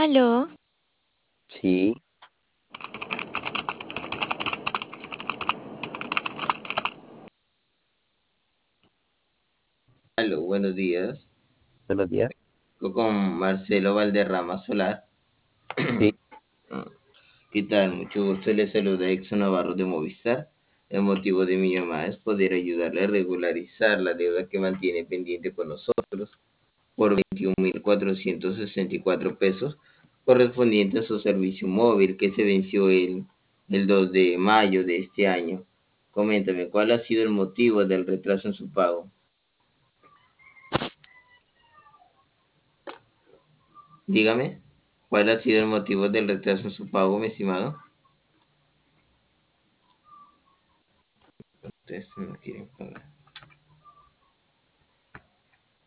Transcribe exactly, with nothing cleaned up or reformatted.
Aló, Sí, Aló, buenos días. buenos días. Con Marcelo Valderrama Solar. Sí, ¿Qué tal? Mucho gusto. Le saluda Exxon Navarro de Movistar. El motivo de mi llamada es poder ayudarle a regularizar la deuda que mantiene pendiente con nosotros por veintiún mil cuatrocientos sesenta y cuatro pesos correspondiente a su servicio móvil que se venció el, el dos de mayo de este año. Coméntame, ¿cuál ha sido el motivo del retraso en su pago? Dígame, ¿cuál ha sido el motivo del retraso en su pago, mi estimado?